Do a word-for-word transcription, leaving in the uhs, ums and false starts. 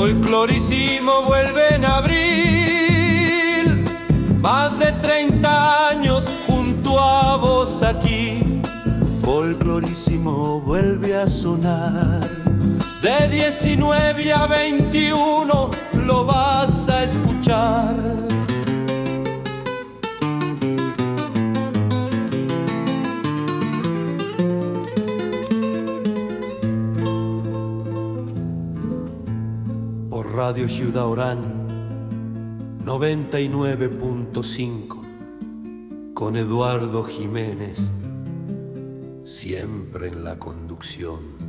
Folclorísimo vuelve en abril, más de treinta años junto a vos aquí. Folclorísimo vuelve a sonar, de diecinueve a veintiuno lo vas a escuchar. Radio Ciudad Orán noventa y nueve punto cinco con Eduardo Jiménez, siempre en la conducción.